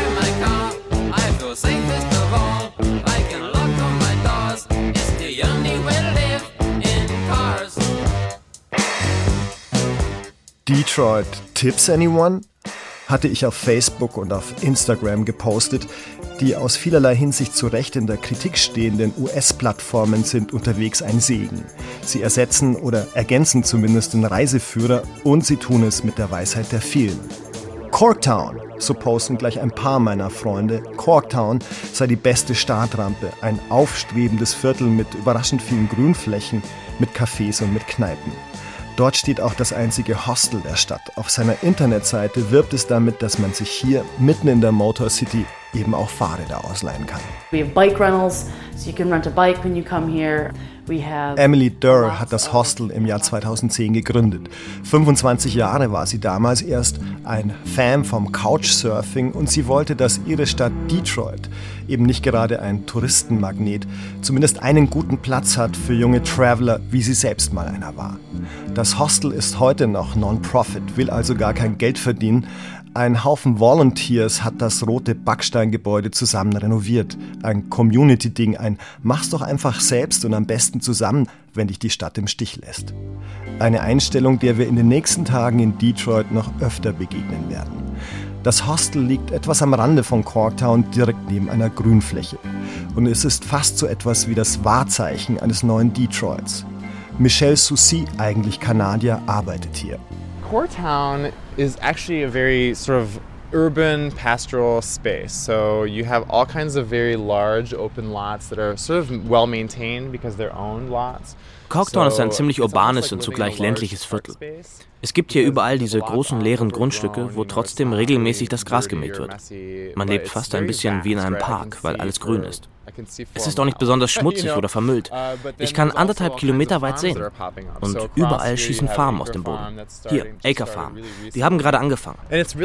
Detroit, Tips anyone? Hatte ich auf Facebook und auf Instagram gepostet. Die aus vielerlei Hinsicht zu Recht in der Kritik stehenden U S-Plattformen sind unterwegs ein Segen. Sie ersetzen oder ergänzen zumindest den Reiseführer und sie tun es mit der Weisheit der vielen. Corktown, so posten gleich ein paar meiner Freunde, Corktown sei die beste Startrampe, ein aufstrebendes Viertel mit überraschend vielen Grünflächen, mit Cafés und mit Kneipen. Dort steht auch das einzige Hostel der Stadt. Auf seiner Internetseite wirbt es damit, dass man sich hier mitten in der Motor City eben auch Fahrräder ausleihen kann. We have bike rentals, so you can rent a bike when you come here. We have Emily Durr hat das Hostel im Jahr zweitausendzehn gegründet. fünfundzwanzig Jahre war sie damals erst, ein Fan vom Couchsurfing und sie wollte, dass ihre Stadt Detroit, eben nicht gerade ein Touristenmagnet, zumindest einen guten Platz hat für junge Traveler, wie sie selbst mal einer war. Das Hostel ist heute noch Non-Profit, will also gar kein Geld verdienen. Ein Haufen Volunteers hat das rote Backsteingebäude zusammen renoviert. Ein Community-Ding, ein mach's doch einfach selbst und am besten zusammen, wenn dich die Stadt im Stich lässt. Eine Einstellung, der wir in den nächsten Tagen in Detroit noch öfter begegnen werden. Das Hostel liegt etwas am Rande von Corktown, direkt neben einer Grünfläche. Und es ist fast so etwas wie das Wahrzeichen eines neuen Detroits. Michel Soucy, eigentlich Kanadier, arbeitet hier. Corktown is actually a very sort of urban pastoral space. So you have all kinds of very large open lots that are sort of well maintained because they're owned lots. Corktown ist ein ziemlich urbanes und zugleich ländliches Viertel. Es gibt hier überall diese großen leeren Grundstücke, wo trotzdem regelmäßig das Gras gemäht wird. Man lebt fast ein bisschen wie in einem Park, weil alles grün ist. Es ist auch nicht besonders schmutzig oder vermüllt. Ich kann anderthalb Kilometer weit sehen. Und überall schießen Farmen aus dem Boden. Hier, Acre Farm. Die haben gerade angefangen.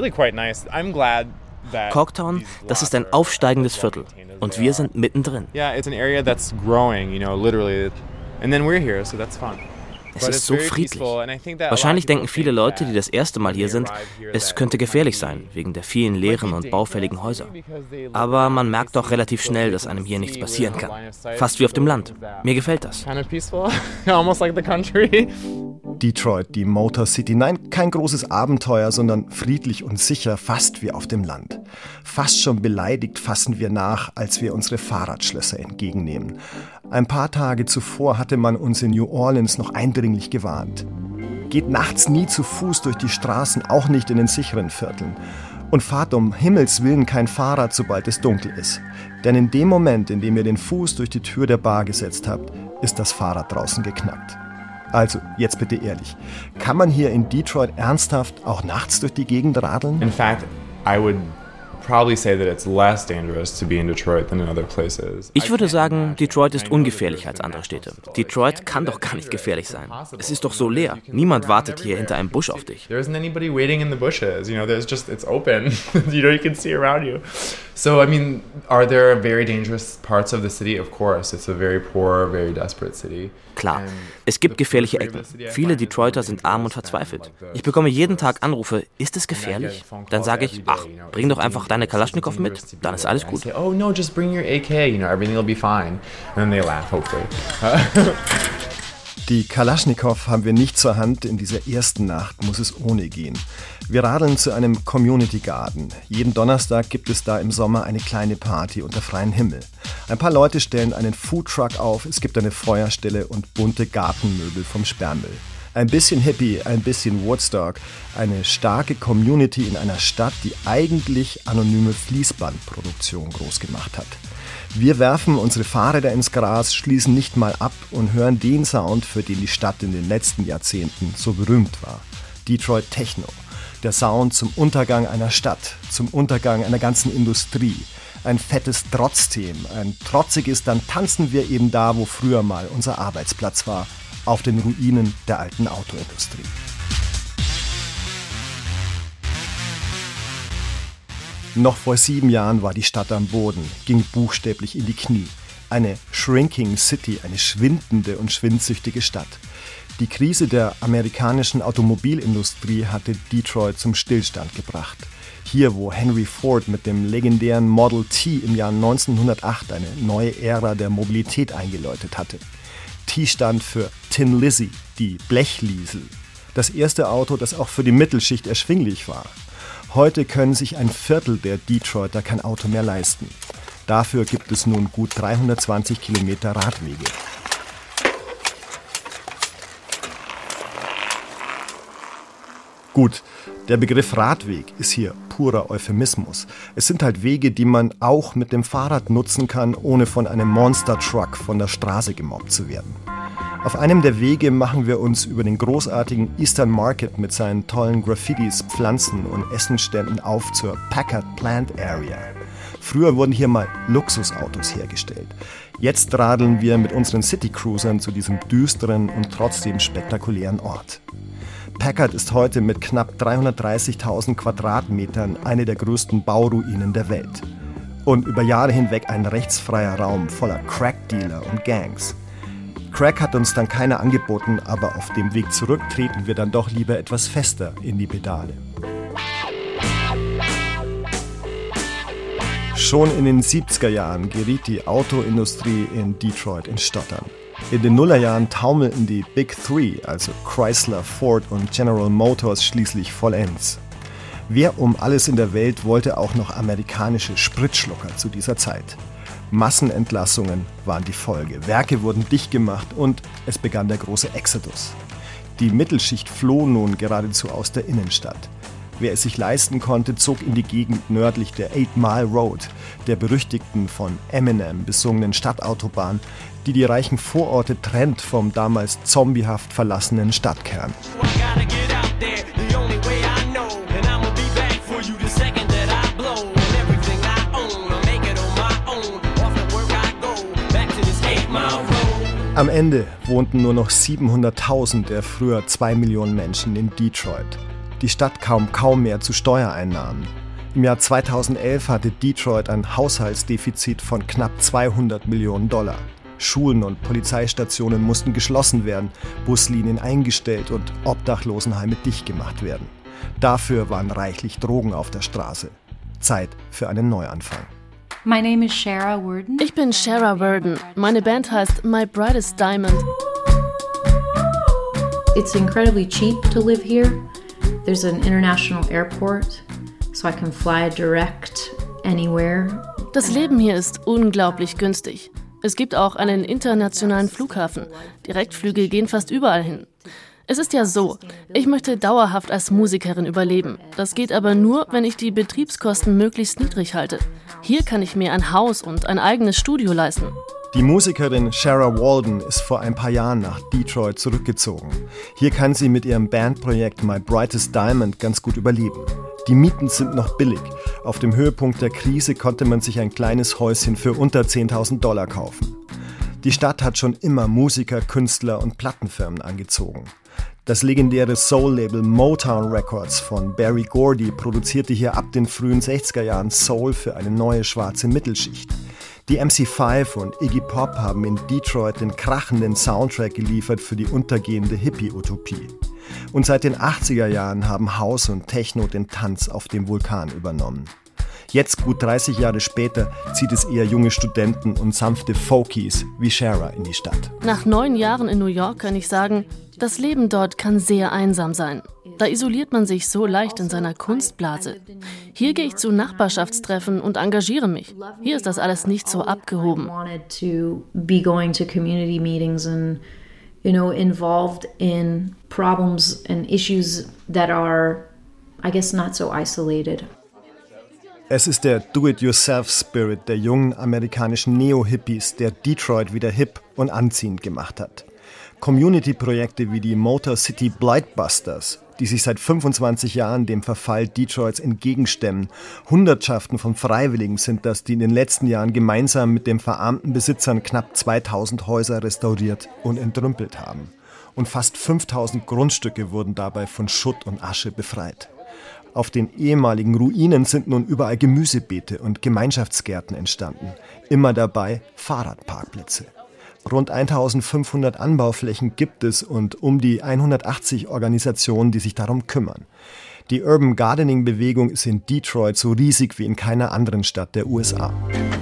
Corktown, das ist ein aufsteigendes Viertel. Und wir sind mittendrin. Es ist so friedlich. Wahrscheinlich denken viele Leute, die das erste Mal hier sind, es könnte gefährlich sein, wegen der vielen leeren und baufälligen Häuser. Aber man merkt doch relativ schnell, dass einem hier nichts passieren kann. Fast wie auf dem Land. Mir gefällt das. Detroit, die Motor City. Nein, kein großes Abenteuer, sondern friedlich und sicher, fast wie auf dem Land. Fast schon beleidigt fassen wir nach, als wir unsere Fahrradschlösser entgegennehmen. Ein paar Tage zuvor hatte man uns in New Orleans noch eindringlich gewarnt. Geht nachts nie zu Fuß durch die Straßen, auch nicht in den sicheren Vierteln. Und fahrt um Himmels Willen kein Fahrrad, sobald es dunkel ist. Denn in dem Moment, in dem ihr den Fuß durch die Tür der Bar gesetzt habt, ist das Fahrrad draußen geknackt. Also, jetzt bitte ehrlich, kann man hier in Detroit ernsthaft auch nachts durch die Gegend radeln? In fact, I would Ich würde sagen, Detroit ist ungefährlicher als andere Städte. Detroit kann doch gar nicht gefährlich sein. Es ist doch so leer. Niemand wartet hier hinter einem Busch auf dich. So, I mean, are there very dangerous parts of the city? Of course, it's a very poor, very desperate city. Klar, es gibt gefährliche Ecken. Viele Detroiter sind arm und verzweifelt. Ich bekomme jeden Tag Anrufe, ist es gefährlich? Dann sage ich, ach, bring doch einfach deine Kalaschnikow mit, dann ist alles gut. Oh no, just bring your A K, you know, everything will be fine. And then they laugh, hopefully. Die Kalaschnikow haben wir nicht zur Hand, in dieser ersten Nacht muss es ohne gehen. Wir radeln zu einem Community Garden. Jeden Donnerstag gibt es da im Sommer eine kleine Party unter freiem Himmel. Ein paar Leute stellen einen Foodtruck auf, es gibt eine Feuerstelle und bunte Gartenmöbel vom Sperrmüll. Ein bisschen Hippie, ein bisschen Woodstock, eine starke Community in einer Stadt, die eigentlich anonyme Fließbandproduktion groß gemacht hat. Wir werfen unsere Fahrräder ins Gras, schließen nicht mal ab und hören den Sound, für den die Stadt in den letzten Jahrzehnten so berühmt war. Detroit Techno. Der Sound zum Untergang einer Stadt, zum Untergang einer ganzen Industrie. Ein fettes Trotzdem, ein trotziges, dann tanzen wir eben da, wo früher mal unser Arbeitsplatz war, auf den Ruinen der alten Autoindustrie. Noch vor sieben Jahren war die Stadt am Boden, ging buchstäblich in die Knie. Eine shrinking city, eine schwindende und schwindsüchtige Stadt. Die Krise der amerikanischen Automobilindustrie hatte Detroit zum Stillstand gebracht. Hier, wo Henry Ford mit dem legendären Model T im Jahr neunzehnhundertacht eine neue Ära der Mobilität eingeläutet hatte. T stand für Tin Lizzy, die Blechliesel. Das erste Auto, das auch für die Mittelschicht erschwinglich war. Heute können sich ein Viertel der Detroiter kein Auto mehr leisten. Dafür gibt es nun gut dreihundertzwanzig Kilometer Radwege. Gut, der Begriff Radweg ist hier purer Euphemismus. Es sind halt Wege, die man auch mit dem Fahrrad nutzen kann, ohne von einem Monster-Truck von der Straße gemobbt zu werden. Auf einem der Wege machen wir uns über den großartigen Eastern Market mit seinen tollen Graffitis, Pflanzen und Essenständen auf zur Packard Plant Area. Früher wurden hier mal Luxusautos hergestellt. Jetzt radeln wir mit unseren Citycruisern zu diesem düsteren und trotzdem spektakulären Ort. Packard ist heute mit knapp dreihundertdreißigtausend Quadratmetern eine der größten Bauruinen der Welt. Und über Jahre hinweg ein rechtsfreier Raum voller Crack-Dealer und Gangs. Crack hat uns dann keiner angeboten, aber auf dem Weg zurück treten wir dann doch lieber etwas fester in die Pedale. Schon in den siebziger Jahren geriet die Autoindustrie in Detroit in Stottern. In den Nullerjahren taumelten die Big Three, also Chrysler, Ford und General Motors, schließlich vollends. Wer um alles in der Welt wollte auch noch amerikanische Spritschlucker zu dieser Zeit? Massenentlassungen waren die Folge, Werke wurden dicht gemacht und es begann der große Exodus. Die Mittelschicht floh nun geradezu aus der Innenstadt. Wer es sich leisten konnte, zog in die Gegend nördlich der Eight Mile Road, der berüchtigten von Eminem besungenen Stadtautobahn, die die reichen Vororte trennt vom damals zombiehaft verlassenen Stadtkern. Am Ende wohnten nur noch siebenhunderttausend der früher zwei Millionen Menschen in Detroit. Die Stadt kam kaum mehr zu Steuereinnahmen. Im Jahr zweitausendelf hatte Detroit ein Haushaltsdefizit von knapp zweihundert Millionen Dollar. Schulen und Polizeistationen mussten geschlossen werden, Buslinien eingestellt und Obdachlosenheime dicht gemacht werden. Dafür waren reichlich Drogen auf der Straße. Zeit für einen Neuanfang. My name is Shara Worden. Ich bin Shara Worden. Meine Band heißt My Brightest Diamond. It's incredibly cheap to live here. There's an international airport, so I can fly direct anywhere. Das Leben hier ist unglaublich günstig. Es gibt auch einen internationalen Flughafen. Direktflüge gehen fast überall hin. Es ist ja so, ich möchte dauerhaft als Musikerin überleben. Das geht aber nur, wenn ich die Betriebskosten möglichst niedrig halte. Hier kann ich mir ein Haus und ein eigenes Studio leisten. Die Musikerin Shara Walden ist vor ein paar Jahren nach Detroit zurückgezogen. Hier kann sie mit ihrem Bandprojekt My Brightest Diamond ganz gut überleben. Die Mieten sind noch billig Auf dem Höhepunkt der Krise konnte man sich ein kleines Häuschen für unter zehntausend Dollar kaufen. Die Stadt hat schon immer Musiker, Künstler und Plattenfirmen angezogen. Das legendäre Soul-Label Motown Records von Berry Gordy produzierte hier ab den frühen sechziger Jahren Soul für eine neue schwarze Mittelschicht. Die M C fünf und Iggy Pop haben in Detroit den krachenden Soundtrack geliefert für die untergehende Hippie-Utopie. Und seit den achtziger Jahren haben House und Techno den Tanz auf dem Vulkan übernommen. Jetzt, gut dreißig Jahre später, zieht es eher junge Studenten und sanfte Folkies wie Shara in die Stadt. Nach neun Jahren in New York kann ich sagen, das Leben dort kann sehr einsam sein. Da isoliert man sich so leicht in seiner Kunstblase. Hier gehe ich zu Nachbarschaftstreffen und engagiere mich. Hier ist das alles nicht so abgehoben. You know, involved in problems and issues that are, I guess, not so isolated. Es ist der Do-it-yourself-Spirit der jungen amerikanischen Neo-Hippies, der Detroit wieder hip und anziehend gemacht hat. Community-Projekte wie die Motor City Blightbusters, die sich seit fünfundzwanzig Jahren dem Verfall Detroits entgegenstemmen. Hundertschaften von Freiwilligen sind das, die in den letzten Jahren gemeinsam mit den verarmten Besitzern knapp zweitausend Häuser restauriert und entrümpelt haben. Und fast fünftausend Grundstücke wurden dabei von Schutt und Asche befreit. Auf den ehemaligen Ruinen sind nun überall Gemüsebeete und Gemeinschaftsgärten entstanden. Immer dabei Fahrradparkplätze. Rund eintausendfünfhundert Anbauflächen gibt es und um die hundertachtzig Organisationen, die sich darum kümmern. Die Urban Gardening-Bewegung ist in Detroit so riesig wie in keiner anderen Stadt der U S A.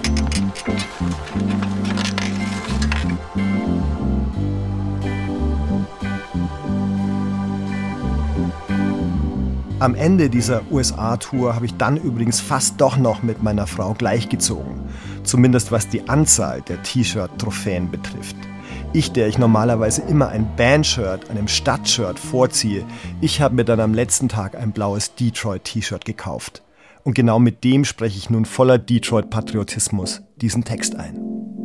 Am Ende dieser U S A-Tour habe ich dann übrigens fast doch noch mit meiner Frau gleichgezogen. Zumindest was die Anzahl der T-Shirt-Trophäen betrifft. Ich, der ich normalerweise immer ein Bandshirt einem Stadtshirt vorziehe, ich habe mir dann am letzten Tag ein blaues Detroit-T-Shirt gekauft. Und genau mit dem spreche ich nun voller Detroit-Patriotismus diesen Text ein.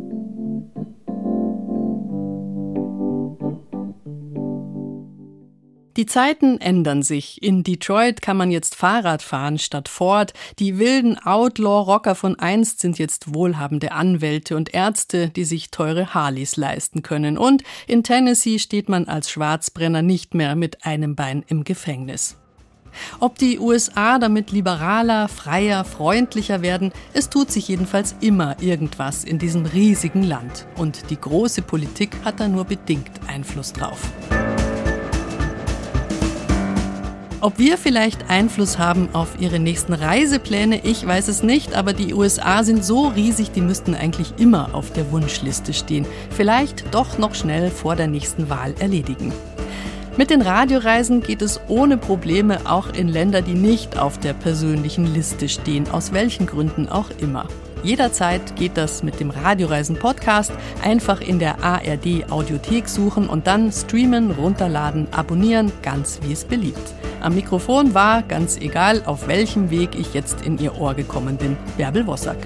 Die Zeiten ändern sich. In Detroit kann man jetzt Fahrrad fahren statt Ford. Die wilden Outlaw-Rocker von einst sind jetzt wohlhabende Anwälte und Ärzte, die sich teure Harleys leisten können. Und in Tennessee steht man als Schwarzbrenner nicht mehr mit einem Bein im Gefängnis. Ob die U S A damit liberaler, freier, freundlicher werden, es tut sich jedenfalls immer irgendwas in diesem riesigen Land. Und die große Politik hat da nur bedingt Einfluss drauf. Ob wir vielleicht Einfluss haben auf ihre nächsten Reisepläne, ich weiß es nicht, aber die U S A sind so riesig, die müssten eigentlich immer auf der Wunschliste stehen. Vielleicht doch noch schnell vor der nächsten Wahl erledigen. Mit den Radioreisen geht es ohne Probleme auch in Länder, die nicht auf der persönlichen Liste stehen, aus welchen Gründen auch immer. Jederzeit geht das mit dem Radioreisen-Podcast. Einfach in der A R D-Audiothek suchen und dann streamen, runterladen, abonnieren, ganz wie es beliebt. Am Mikrofon war, ganz egal auf welchem Weg ich jetzt in Ihr Ohr gekommen bin, Bärbel Wossack.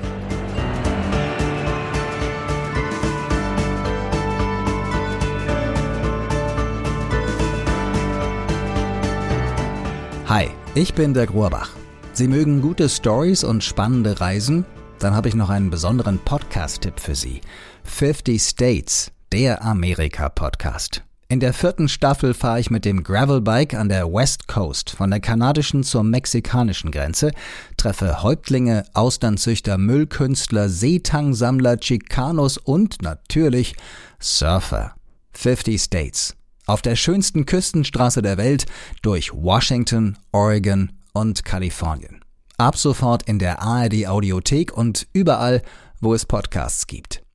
Hi, ich bin der Grohrbach. Sie mögen gute Storys und spannende Reisen? Dann habe ich noch einen besonderen Podcast-Tipp für Sie. fifty States, der Amerika-Podcast. In der vierten Staffel fahre ich mit dem Gravelbike an der West Coast von der kanadischen zur mexikanischen Grenze, treffe Häuptlinge, Austernzüchter, Müllkünstler, Seetangsammler, Chicanos und natürlich Surfer. fifty States. Auf der schönsten Küstenstraße der Welt durch Washington, Oregon und Kalifornien. Ab sofort in der A R D-Audiothek und überall, wo es Podcasts gibt.